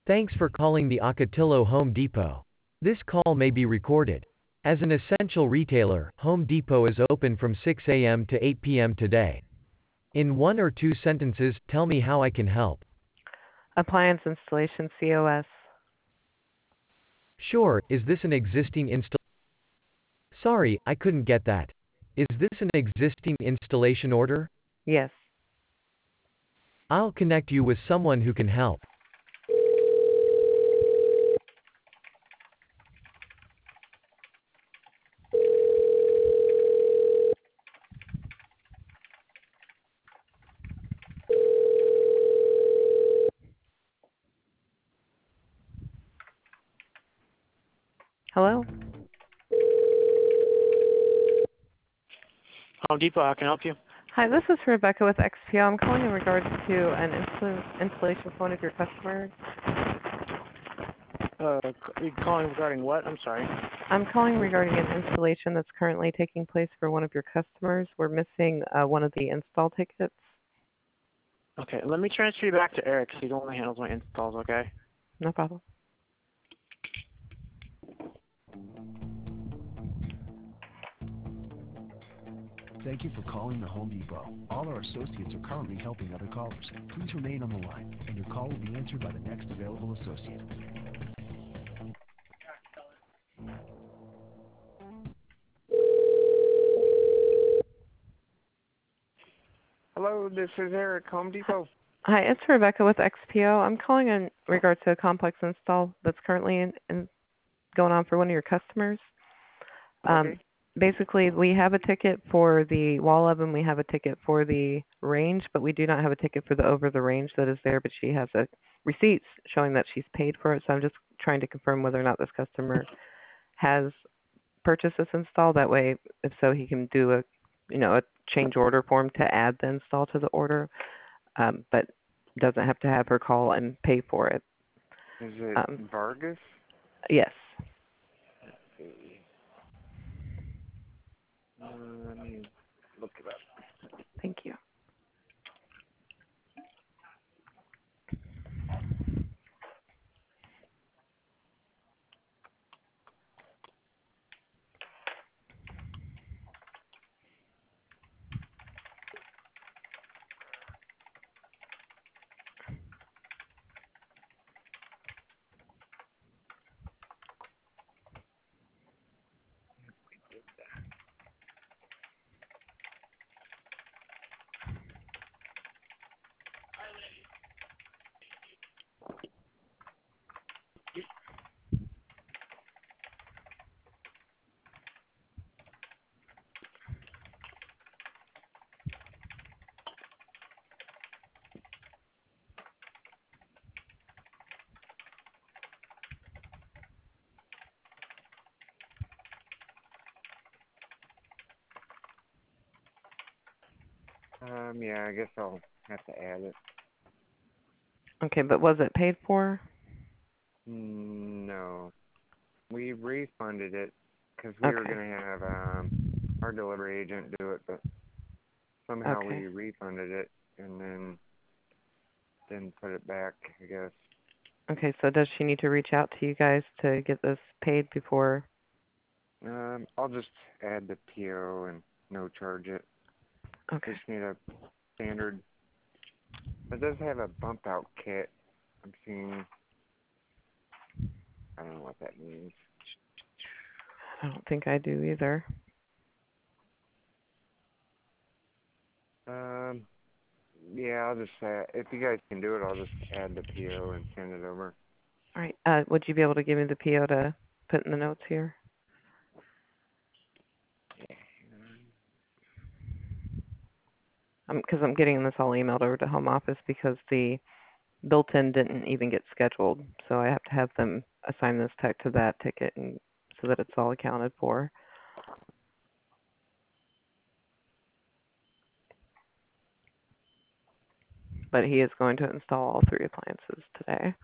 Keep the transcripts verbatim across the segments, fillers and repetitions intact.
Thanks for calling the Ocotillo Home Depot. This call may be recorded. As an essential retailer, Home Depot is open from six a m to eight p m today. In one or two sentences, tell me how I can help. Appliance installation C O S. Sure, is this an existing install? Sorry, I couldn't get that. Is this an existing installation order? Yes. I'll connect you with someone who can help. Hello? Home Depot, how can I help you? Hi, this is Rebecca with X P O. I'm calling in regards to an insta- installation for one of your customers. Uh, c- you calling regarding what? I'm sorry. I'm calling regarding an installation that's currently taking place for one of your customers. We're missing uh, one of the install tickets. Okay, let me transfer you back to Eric, 'cause he only handles my installs, okay? No problem. Thank you for calling the Home Depot. All our associates are currently helping other callers. Please remain on the line, and your call will be answered by the next available associate. Hello, this is Eric, Home Depot. Hi, it's Rebecca with X P O. I'm calling in regards to a complex install that's currently in, in going on for one of your customers. Um, Okay. Basically, we have a ticket for the wall oven. We have a ticket for the range, but we do not have a ticket for the over the range that is there. But she has a receipts showing that she's paid for it. So I'm just trying to confirm whether or not this customer has purchased this install. That way, if so, he can do a, you know, a change order form to add the install to the order, um, but doesn't have to have her call and pay for it. Is it Um, Vargas? yes. Let's see. Uh, let me look it up. Thank you. Um, yeah, I guess I'll have to add it. Okay, but was it paid for? Mm, no. We refunded it because we were Okay. going to have um, our delivery agent do it, but somehow Okay. we refunded it and then didn't put it back, I guess. Okay, so does she need to reach out to you guys to get this paid before? Um, I'll just add the P O and no charge it. Okay. Just need a standard. It does have a bump out kit. I'm seeing. I don't know what that means. I don't think I do either. Um, yeah, I'll just uh, if you guys can do it, I'll just add the P O and send it over. All right. Uh, would you be able to give me the P O to put in the notes here? Because I'm, I'm getting this all emailed over to home office because the built-in didn't even get scheduled, so I have to have them assign this tech to that ticket and so that it's all accounted for. But he is going to install all three appliances today.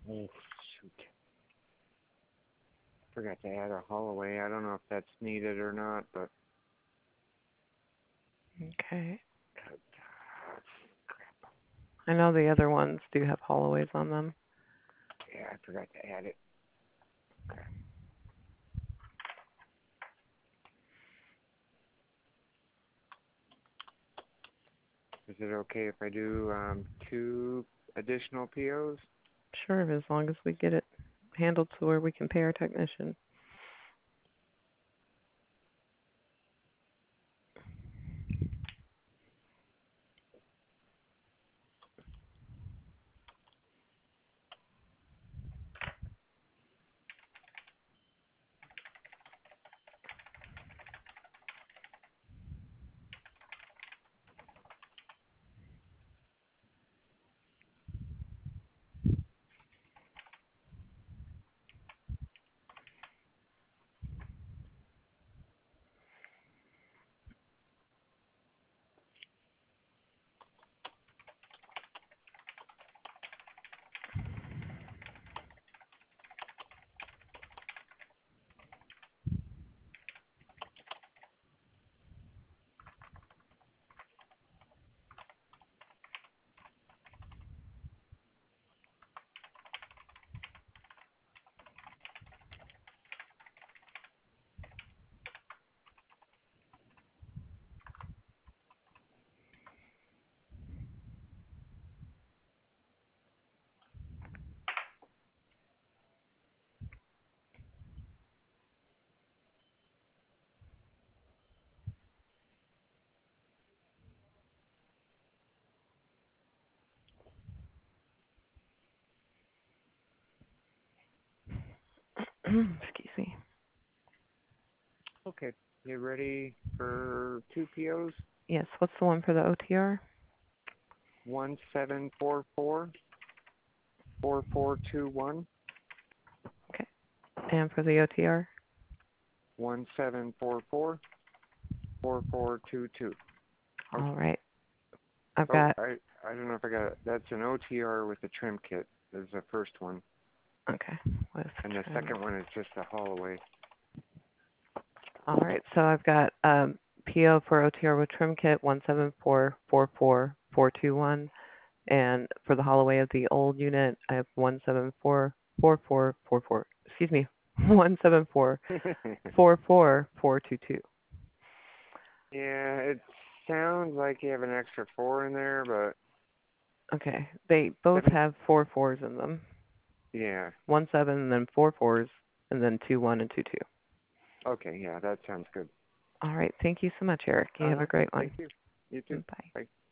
Oh, shoot. Forgot to add a hallway. I don't know if that's needed or not, but Okay. God, I know the other ones do have hallways on them. yeah, I forgot to add it. Okay. Is it okay if I do um, two additional P Os? Sure, as long as we get it handled to where we can pay our technician. Excuse me. Okay. You ready for two P Os? Yes, what's the one for the O T R? One seven four four four four two one. Okay. And for the O T R? One seven four four four four two two. All right. I've Oh, got, I I don't know if I got it. That's an O T R with a trim kit. Is the first one, okay. With and the trim. second one is just a hallway. All right, so I've got um, P O for O T R with trim kit one seven four four four four two one, and for the hallway of the old unit, I have one seven four four four four four. Excuse me, one seven four four four four two two. Yeah, it sounds like you have an extra four in there, but Okay, they both seven, have four fours in them. yeah. One seven, and then four fours, and then two one and two two. Okay, yeah, that sounds good. All right, thank you so much, Eric. You have Uh-huh. a great one. Thank you. You too. Bye. Bye.